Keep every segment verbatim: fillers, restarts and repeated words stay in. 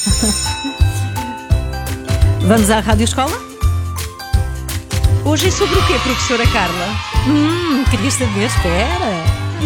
Vamos à Rádio Escola? Hoje é sobre o quê, professora Carla? Hum, querias saber? Espera.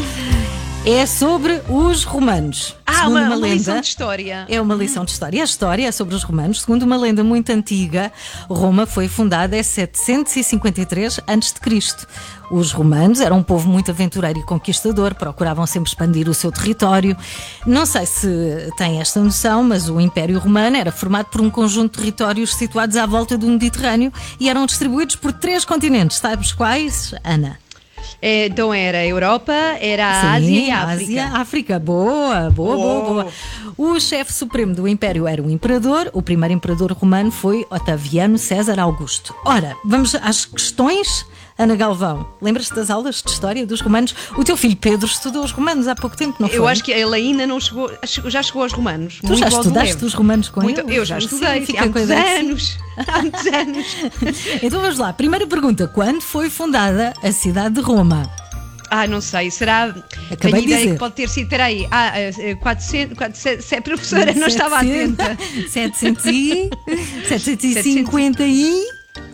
É sobre os romanos. Ah, uma, uma lenda, lição de história. É uma lição de história. A história é sobre os romanos. Segundo uma lenda muito antiga, Roma foi fundada em setecentos e cinquenta e três antes de Cristo. Os romanos eram um povo muito aventureiro e conquistador, procuravam sempre expandir o seu território. Não sei se tem esta noção, mas o Império Romano era formado por um conjunto de territórios situados à volta do Mediterrâneo e eram distribuídos por três continentes. Sabes quais, Ana? É, então era a Europa, era a Sim, Ásia e a África. Ásia, África. Boa, boa, Oh. boa, boa. O chefe supremo do Império era o Imperador. O primeiro Imperador romano foi Otaviano César Augusto. Ora, vamos às questões. Ana Galvão, lembras-te das aulas de história dos romanos? O teu filho Pedro estudou os romanos há pouco tempo, não foi? Eu acho que ele ainda não chegou, já chegou aos romanos. Tu já estudaste os romanos com Muito, ele? Eu já estudei, Sim, há muitos anos. Há muitos anos. Então vamos lá, primeira pergunta. Quando foi fundada a cidade de Roma? Ah, não sei, será. Acabei Tenho de ideia dizer. que pode ter sido. Espera aí, ah, quatrocentos, quatrocentos, se a professora não estava atenta. setecentos e setecentos e cinquenta e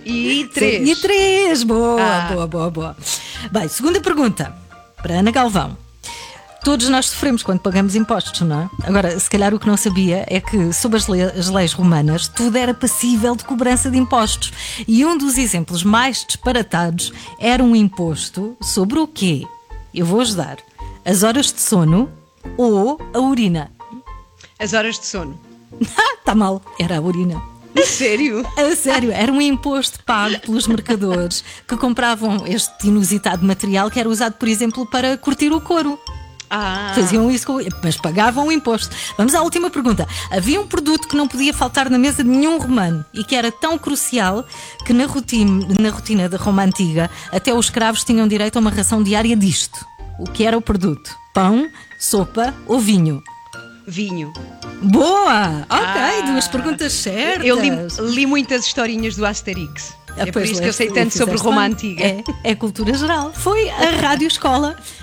E três. E três, boa, Ah. boa, boa, boa. Bem, segunda pergunta para Ana Galvão. Todos nós sofremos quando pagamos impostos, não é? Agora, se calhar o que não sabia é que, sob as, le- as leis romanas, tudo era passível de cobrança de impostos. E um dos exemplos mais disparatados era um imposto sobre o quê? Eu vou ajudar. As horas de sono ou a urina? As horas de sono. Ah, está mal. Era a urina. A sério? A sério, era um imposto pago pelos mercadores que compravam este inusitado material que era usado, por exemplo, para curtir o couro. Ah. Faziam isso, com- mas pagavam o imposto. Vamos à última pergunta. Havia um produto que não podia faltar na mesa de nenhum romano e que era tão crucial que na rotina, na rotina da Roma Antiga até os escravos tinham direito a uma ração diária disto. O que era o produto? Pão, sopa ou vinho? Vinho. Boa! Ok, Ah. duas perguntas certas. Eu li, li muitas historinhas do Asterix. Ah, É por pois isso que eu leste- sei tanto sobre fizeste Roma bem. Antiga. É, é cultura geral. Foi a Rádio Escola